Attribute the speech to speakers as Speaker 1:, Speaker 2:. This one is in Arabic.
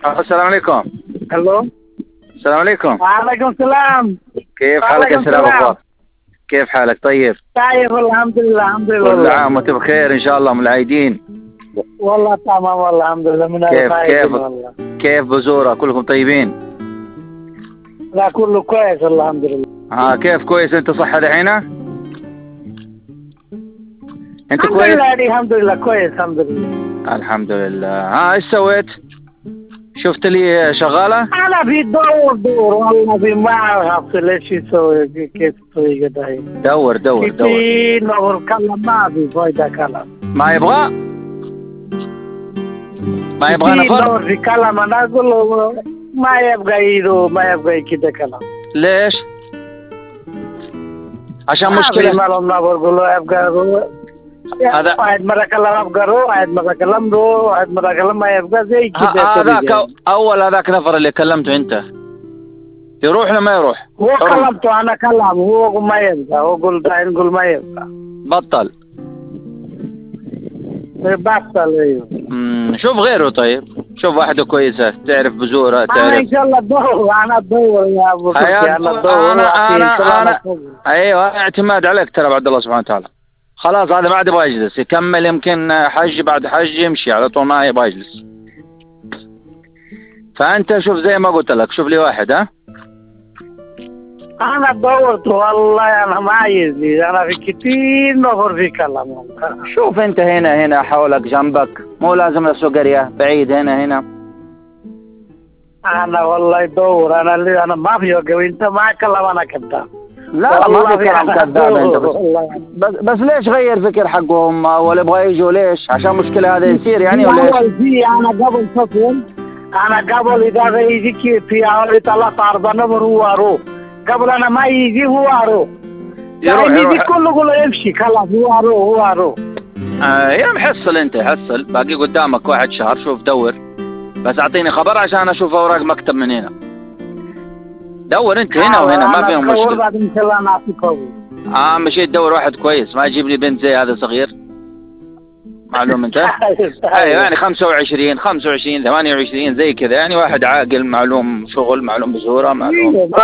Speaker 1: السلام عليكم.
Speaker 2: الو.
Speaker 1: السلام عليكم.
Speaker 2: وعليكم السلام.
Speaker 1: كيف حالك يا سلام أخوك؟ كيف حالك؟ طيب
Speaker 2: طيب الحمد لله الحمد لله.
Speaker 1: كل عام وانت بخير ان شاء الله، من العايدين.
Speaker 2: والله تمام والله الحمد لله من
Speaker 1: كيف
Speaker 2: والله.
Speaker 1: كيف بزورة؟ كلكم طيبين؟
Speaker 2: لا كله كويس الحمد لله.
Speaker 1: كيف كويس؟ انت صحة دحين؟ انت
Speaker 2: الحمد
Speaker 1: كويس؟
Speaker 2: لله الحمد لله كويس الحمد لله.
Speaker 1: الحمد لله. ايش سويت؟ شفت لي شغالة؟
Speaker 2: انا في دور والله في ما اعرف ليش يسوي كيف يسوي كده.
Speaker 1: دور
Speaker 2: كتير نور كلام ما في فايدة كلام.
Speaker 1: ما يبغى
Speaker 2: كتير
Speaker 1: نفر؟
Speaker 2: نور في كلام انا اقول له ما يبغى يدو ما يبغى كده كلام.
Speaker 1: ليش؟ عشان مشكلة.
Speaker 2: ما بقول له يبغى
Speaker 1: هذا
Speaker 2: واحد مرة كلام أبقره واحد مرة كلام دو واحد مرة كلام ما يبقى زي كده.
Speaker 1: هذاك اول هذاك نفر اللي كلمته انت يروح ولا ما يروح؟
Speaker 2: هو كلمته أنا كلام هو ما يبقى هو قول داين قول ما يبقى
Speaker 1: بطل.
Speaker 2: أيوه.
Speaker 1: شوف غيره. طيب شوف واحدة كويسة تعرف بزورة تعرف.
Speaker 2: أنا إن شاء الله أدور يا أبو فتحي أنا أدور.
Speaker 1: أنا أيوه اعتماد عليك ترى بعد الله سبحانه وتعالى. خلاص هذا ما عاد يبغى يجلس، يكمل يمكن حج بعد حج يمشي على طول ما يبغى يجلس. فأنت شوف زي ما قلت لك، شوف لي واحد.
Speaker 2: أنا دورت والله أنا ما عايزني أنا في كتير نفر في كلام والله.
Speaker 1: شوف أنت هنا حولك جنبك، مو لازم لسه قرية بعيد هنا.
Speaker 2: أنا والله دور أنا ما في وقت وأنت ما كلام أنا كذاب.
Speaker 1: لا ما في كلام كذاب انت بس ليش غير فكر حقهم ولا يبغى يجوا؟ ليش؟ عشان مشكلة هذا يصير يعني ولا ايش؟
Speaker 2: انا قبل فصل انا قبل اذا يجي في اول 3-4 نمر هو اروح قبل انا ما يجي هو اروح يجي كله يقول يمشي خلاص هو اروح.
Speaker 1: يا محصل انت حصل باقي قدامك 1 شهر. شوف دور بس اعطيني خبر عشان اشوف اوراق مكتب من هنا. دور انت هنا وهنا ما فيهم مشكلة.
Speaker 2: بعد ان شاء الله نعطيك.
Speaker 1: مشيت تدور واحد كويس، ما يجيب لي بنت زي هذا صغير. معلوم انت؟ ايوه يعني 25 28 زي كذا، يعني واحد عاقل معلوم شغل معلوم بزوره معلوم